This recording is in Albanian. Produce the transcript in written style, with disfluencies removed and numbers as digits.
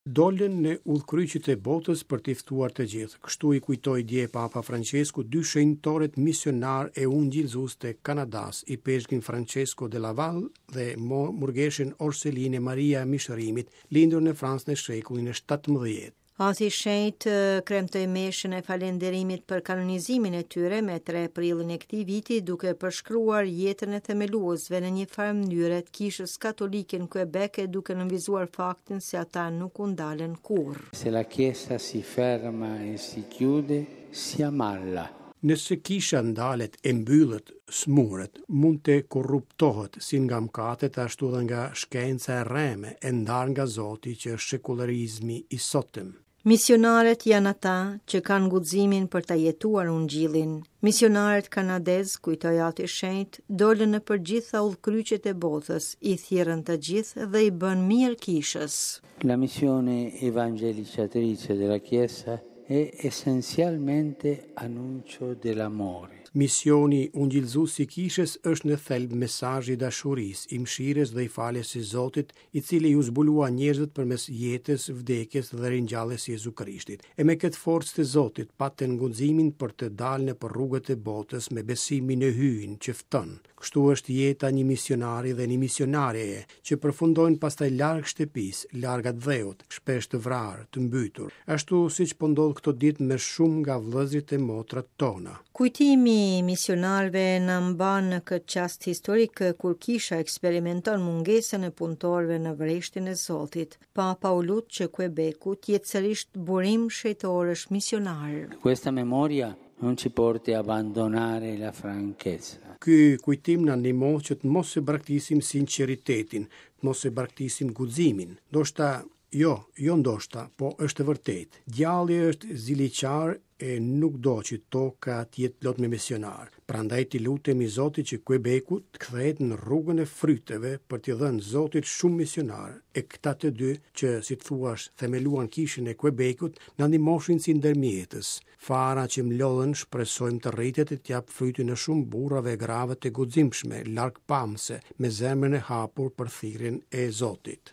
Dolën në udhkryqit e botës për t'i ftuar të gjithë. Kështu i kujtoi dje Papa Francesku dy shenjtorët misionar e ungjillëzues të Kanadas, i peshqin Francesco de Laval dhe murgeshin Orseline Maria Mishërimit, lindur në Francë në shekullin e 17. Ati shenjtë kremtoi meshën e falënderimit për kanonizimin e tyre me 3 prillin e këtij viti, duke përshkruar jetën e themeluesve në një farë mënyrë të kishës katolike në Quebec, duke nënvizuar faktin se ata nuk u ndalen kurrë. Se la Chiesa si ferma e si chiude, si ammalla. Nëse kisha ndalet e mbyllet, smuret, mund të korruptohet si nga mkatet ashtu dhe nga shkenca e rreme e ndar nga Zoti që është sekularizmi i sotëm. Misionarët janë ata që kanë guximin për ta jetuar ungjillin. Misionarët kanadez, kujtoi Ati shenjtë, dolën në përgjitha udhkryqet e botës, i thirrën të gjithë dhe i bën mirë kishës. La missione evangelizzatrice della Chiesa è essenzialmente annuncio dell'amore. Misioni ungjillëzues i kishës është në thelb mesazhi i dashurisë, i mëshirës dhe i faljes së Zotit, i cili u zbulua njerëzit përmes jetës, vdekjes dhe ringjalljes së Jezu Krishtit. E me këtë forcë të Zotit patën guximin për të dalë në rrugët e botës me besimin e hyn që fton. Kështu është jeta një misionari dhe një misionareje që përfundojnë pastaj larg shtëpisë, larg atë dheut, shpesh të vrarë, të mbytur, ashtu siç po ndodh këto ditë me shumë nga vëllezërit e motrat tona. Kujtimi i misionarëve na mban në këtë çast historik kur kisha eksperimenton mungesën e punëtorëve në vreshtin e Zotit. Papa u lut që Quebecu të jetë sërish burim shejtorësh misionar. Questa memoria non ci porti a abbandonare la franchezza. Ky kujtim na ndihmon që të mos e braktisim sinqeritetin, të mos e braktisim guximin. Ndoshta, po është vërtet. Djalli është ziliqar e nuk do që toka të jetë plot me misionar. Prandaj t'i lutemi Zotit që Quebecu të kthehet në rrugën e fryteve për t'i dhënë Zotit shumë misionar. E këta të dy që, si të thuash, themeluan kishën e Quebecut, na ndihmoshin si ndërmjetës. Fara që mlodhen shpresojmë të rritet e t'jap frytin e shumë burrave e grave të guximshme, largpamse, me zemrën e hapur për thirrjen e Zotit.